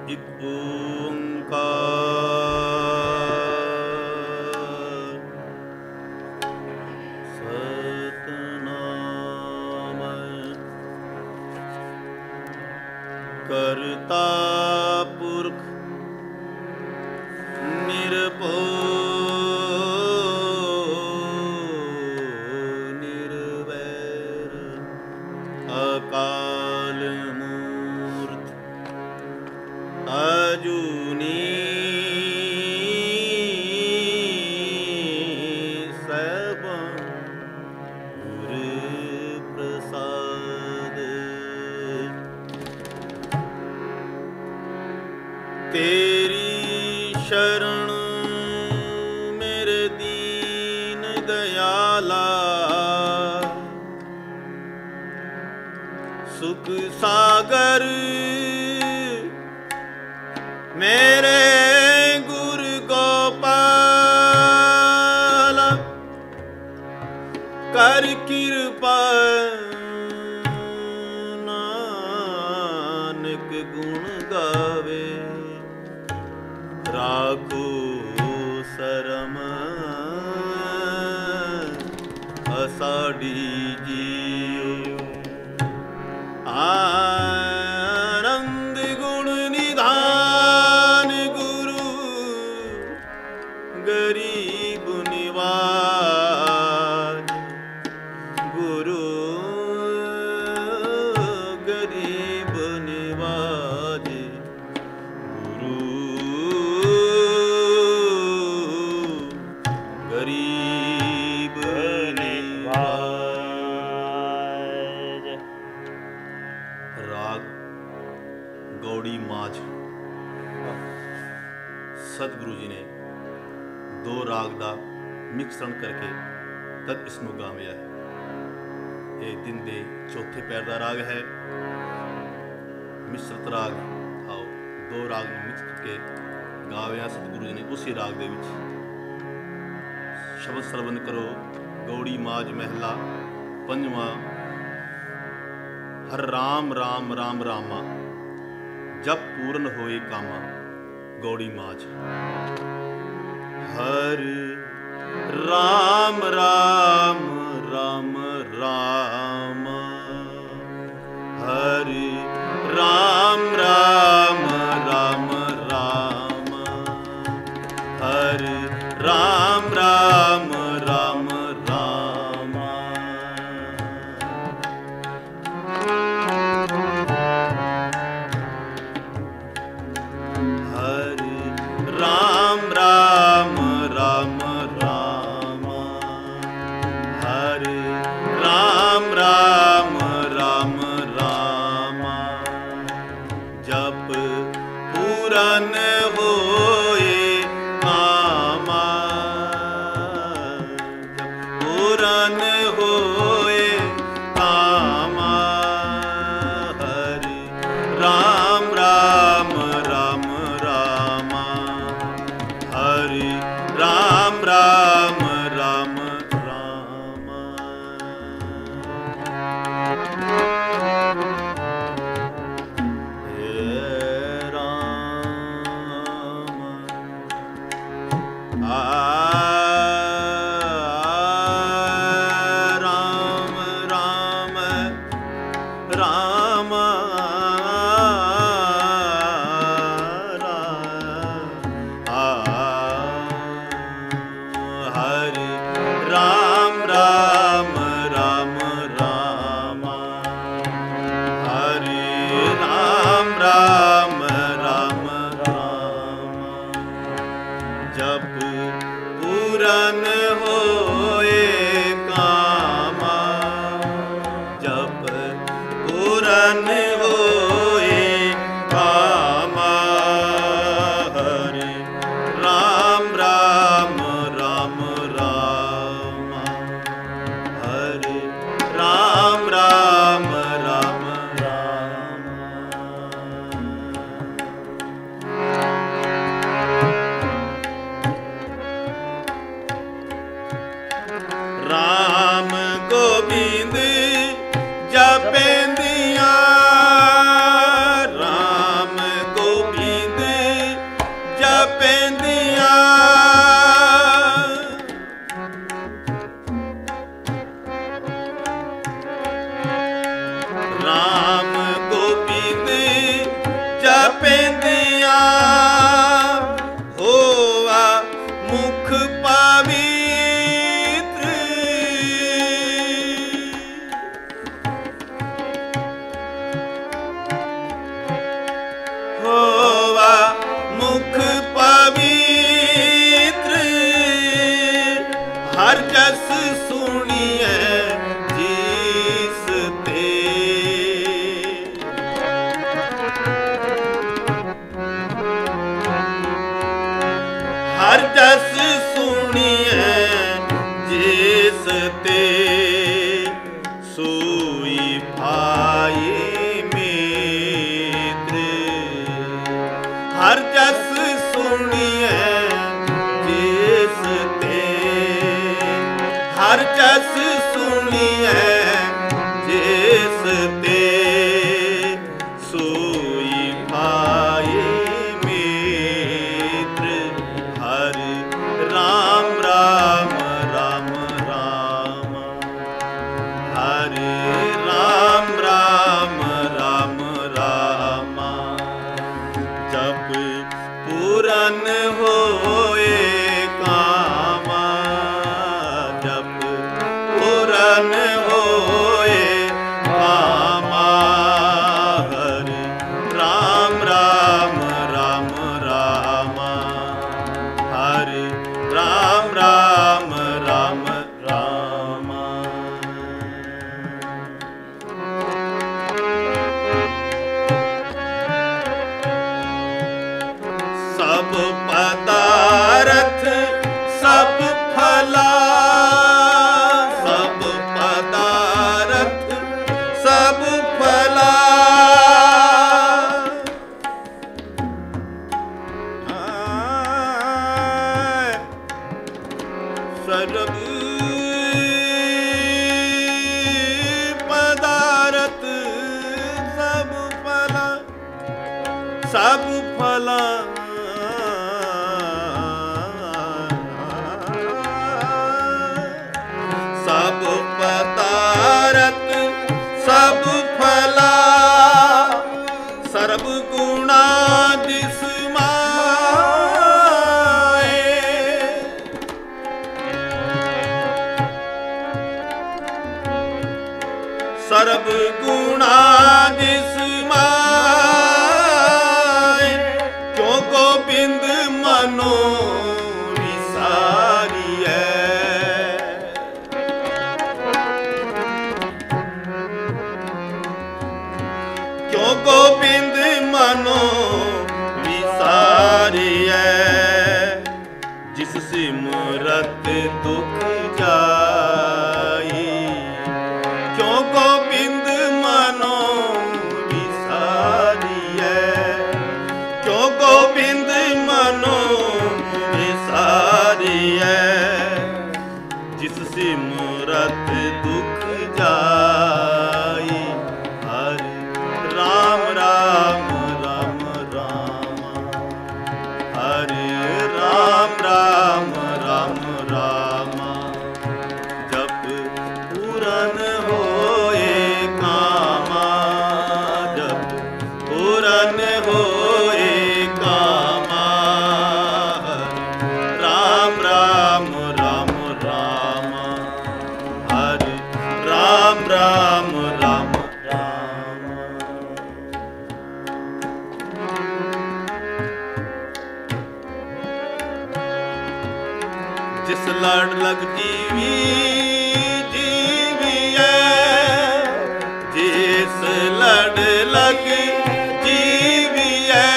एक ओंकार सतनाम करता पुरख निर्भय निर्वैर अकाल मूर्त अजूनी सबं गुरु प्रसाद तेरी शरण मेरे दीन दयाला सुख सागर मेरे गुरु गोपाल कर कृपा नानक गुण गावे राखो शरम असाडी जियो आनंद गुण निधान गुरु गरीब निवाज गुरु गरीब निवाज गरीब निवाज। राग गौड़ी माझ सतगुरु जी ने दो राग का मिश्रण करके तद इसनों गाया है। ये दिन दे चौथे पैर का राग है। मिश्रित राग आओ दो राग में मिक्स करके गाया सतगुरु जी ने उसी राग दे विच। शब्द श्रवण करो गौड़ी माझ महला पंजवा। हर राम राम राम रामा जब पूर्ण होए कामा गौड़ी माझ। हर राम राम राम रामा हर राम राम राम रामा हर राम राम राम रामा। हर राम राम राम रामा हर राम राम राम रामा। जप पूरन होए कामा पूरन होए कामा हर राम राम राम रामा हर राम राम राम रामा। हे राम राम राम राम हर राम राम राम रामा हर राम राम राम रामा। जप पूरन होए कामा जप पूरन होए कामा हर राम राम राम रामा हर राम राम राम रामा। राम गोविंद जपेंदिया राम गोविंद राम गोबिंद जपेंदिया होवा मुख पवित्र। होवा मुख पवित्र हर जस सुनिए जिस ते। हर जस सुनिए जिस ते सोई भाई मित्र। हर जस सुनिए जिस ते हर जस सुनिए जिस ते सोई भाई मित्र। हरि राम राम राम राम हरे राम राम राम राम। जब पूरन होए कामा जब पूरन होए कामा हरे राम राम राम राम हरे राम राम राम राम। सब पदार्थ सब फला सब पदार्थ सब फला। सर्व पदार्थ सब फला सब फला। सब पदार्थ सब फला सर्व गुणा जिसमाए। सर्व गुणा जिसमाए क्यों गोबिंद मनो विसारिए। क्यों गोबिंद मनो विसारिए। जिस सिमरत दुख जाई क्यों गोबिंद मनो विसारिए। क्यों गोबिंद मनो विसारिए। जिस सिमरत दुख जाई हरि राम राम राम राम हरे राम राम राम राम। जप पूरन होए कामा जप पूरन होए कामा राम राम राम राम हरे राम राम राम राम। जिस लड़ लग जीवी जीविए। जिस लड़ लग जीविए।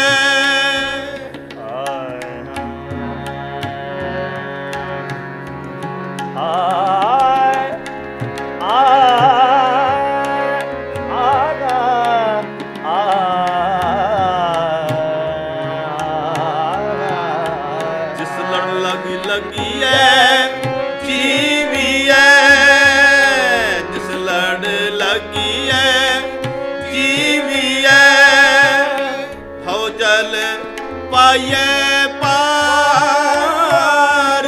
जिस लड़ लग लगिए जीविए। जिस लड़ लगिए जीविए। हो जल पाइए पार।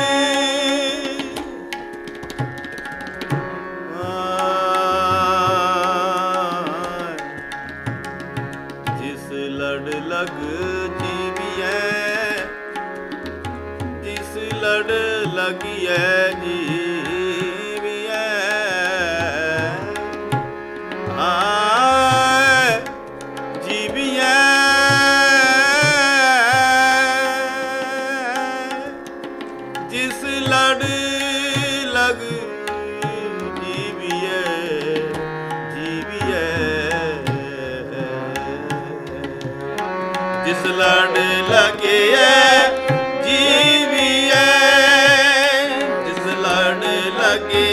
लग जीविए, जिस लड़ लगिए जीविए। जीविए जिस लड़ लग जीविए जीविए, जिस लड़ लगे जीविए, जिस लड़ लगे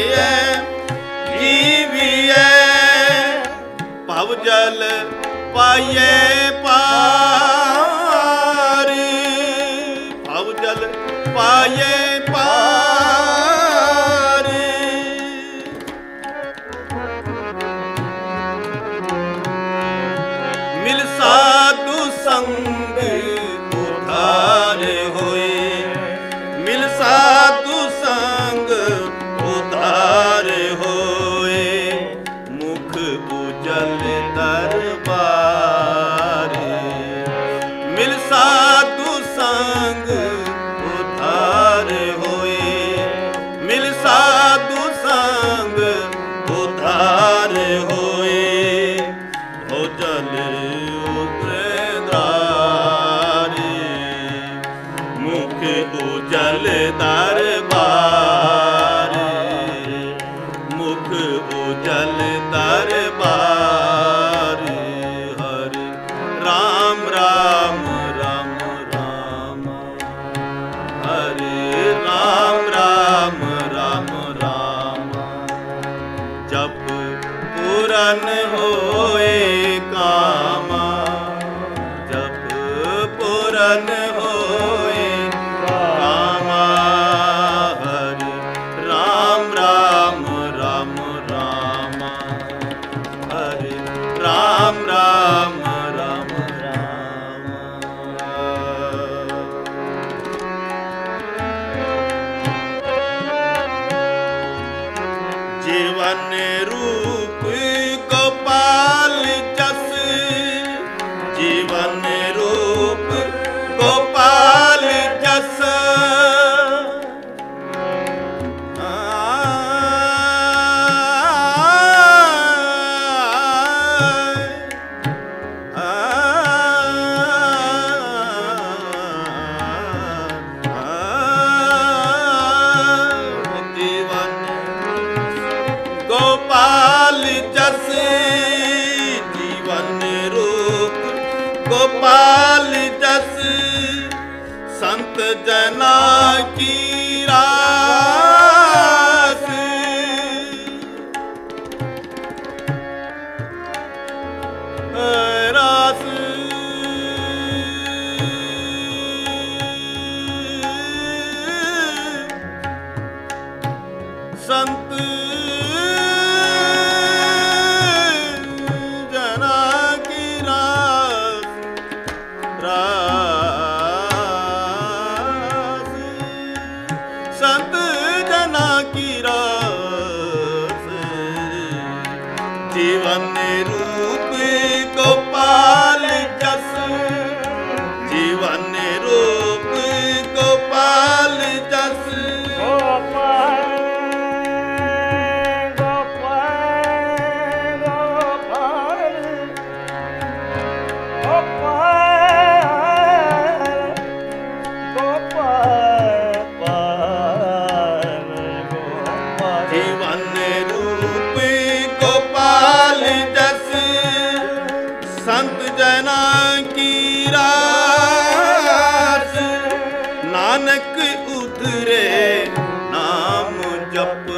जीविए। भव जल पाइए पार, भव जल पाइए पार। मिल साधु संग उधार होए, मिल साधु संग उधार होए। मुख उजल दरबार, मिल साधु संग उधार होए, मिल साधु संग उधार होए। हो जल उतरे द्वारे, मुख उजल दरबार, मुख उजल दरबार। हरे राम राम राम राम, हरे राम राम राम राम। जप पूरन होए कामा, जप पूरन होए कामा। हरे राम राम राम राम, हरे राम राम राम राम। जीवन रूप गोपाल जस, जीवन रूप गोपाल जस। गोपाल जस, जीवन रूप गोपाल जस। संत जना की रास, रास। संत जना की रास, रास। संत जना की रास। जीवन रूप गोपाल जस, जीवन रूप गोपाल जस। जीवन रूप गोपाल जस, संत जना की रास। नानक उतरे नाम जप,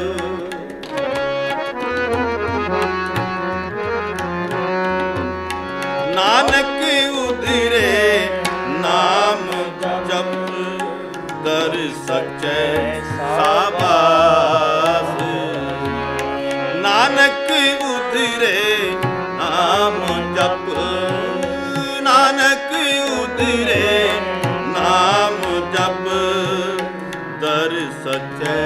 नानक उतरे नाम जप। कर सच्चे साबास, नानक उतरे नाम जप। नानक उतरे नाम जप। दर सच्चे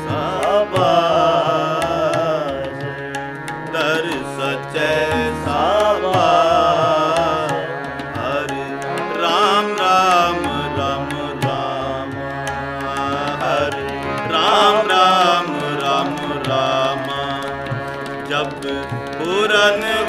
साबास, दर सच्चे साबास। हरे रामा जब पूरन